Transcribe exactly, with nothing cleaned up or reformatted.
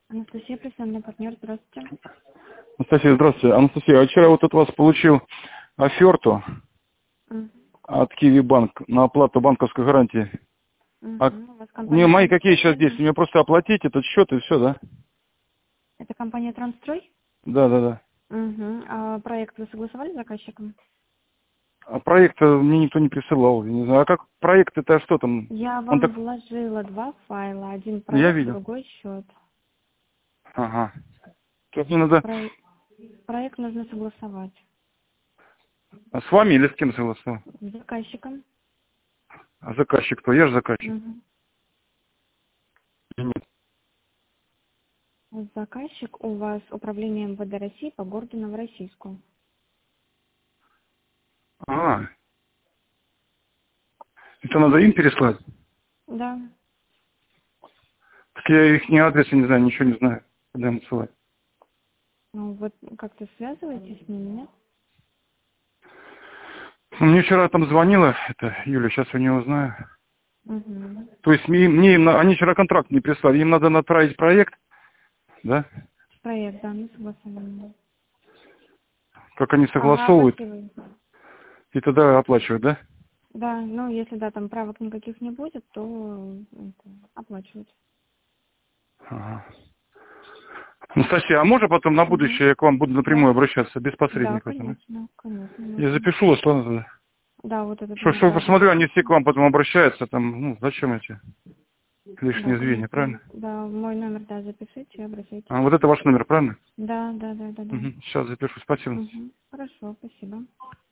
Анастасия, представленный партнер, здравствуйте. Анастасия, здравствуйте. Анастасия, а вчера вот от вас получил оферту Мгм. от Киви Банк на оплату банковской гарантии. А Мгм. У вас у меня компания мои какие «Трансстрой» сейчас связана? действия? Мне просто оплатить этот счет и все, да? Это компания «Трансстрой»? Да, да, да. Угу. А проект вы согласовали с заказчиком? А проект мне никто не присылал. Я не знаю. А как проект это что там? Я Он вам так... вложила два файла. Один Я проект, видел. другой счет. Ага. Тут мне надо... Про- Проект нужно согласовать А с вами или с кем согласовал? с заказчиком. А заказчик кто? Я же заказчик. Угу. Или нет? Заказчик у вас управление эм вэ дэ России по городу Новороссийску. А, это надо им переслать? Да. Так я их ни адреса не знаю, ничего не знаю. Куда им ссылать? Ну, вот как-то связываетесь с ними, нет? Ну, мне вчера там звонила, это Юля, сейчас у нее узнаю. Угу. То есть мне, мне им на- они вчера контракт не прислали, им надо направить проект, да? Проект, да, на согласование. Как они Ага, согласовывают, спасибо. и тогда оплачивают, да? Да, ну если да, там правок никаких не будет, то это, оплачивать. Ага. Анастасия, а можно потом на Угу. будущее я к вам буду напрямую Да, обращаться, без да, посредника? Там, да? конечно, конечно, Я можно. запишу вас, ладно тогда? Да, вот этот Что, номер, что да, посмотрю, они все запишите. к вам потом обращаются, там, ну, зачем эти Да, лишние звенья, конечно. правильно? Да, мой номер, да, запишите, обращайтесь. А, вот это ваш номер, правильно? Да, да, да, да, да. Угу. Сейчас запишу, спасибо. Угу. Хорошо, спасибо.